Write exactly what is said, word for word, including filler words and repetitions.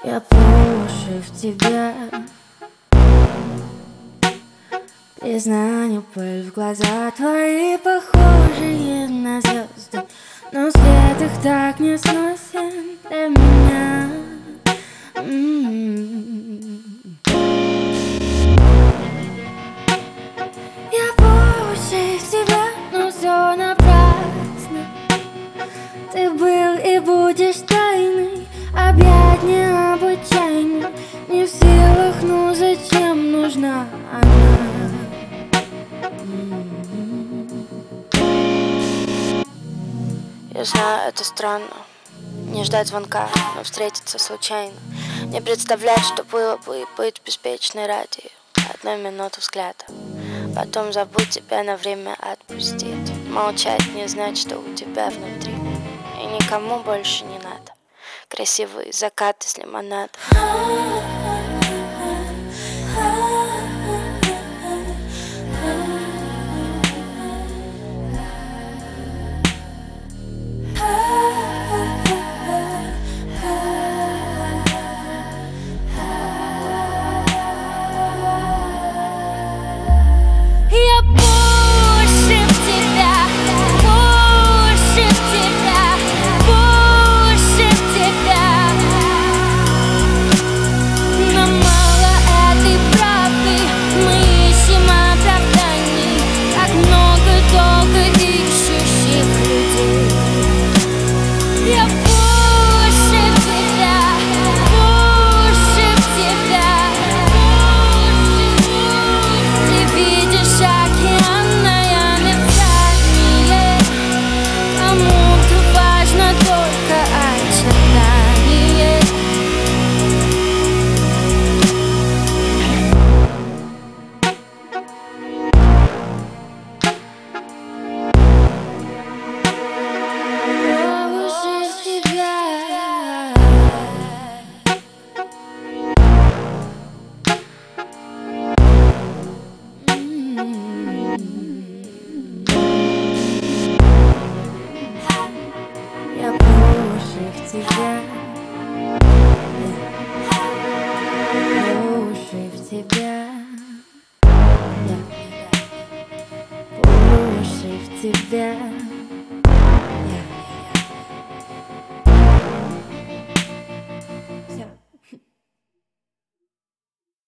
Я по уши в тебя. Признание, пыль в глаза твои, похожие на звезды, но свет их так не сносен для меня. М-м-м. Я по уши в тебя, но все напрасно. Ты был и будешь тайной, объять необычайной, не в силах, ну зачем нужна она? Я знаю, это странно, не ждать звонка, но встретиться случайно, не представлять, что было бы, и быть беспечной ради одной минуты взгляда. Потом забудь, тебя на время отпустить. Молчать, не знать, что у тебя внутри, и никому больше не надо. Красивый закат из лимонада. Я по уши в тебя, по уши в тебя, по уши в тебя.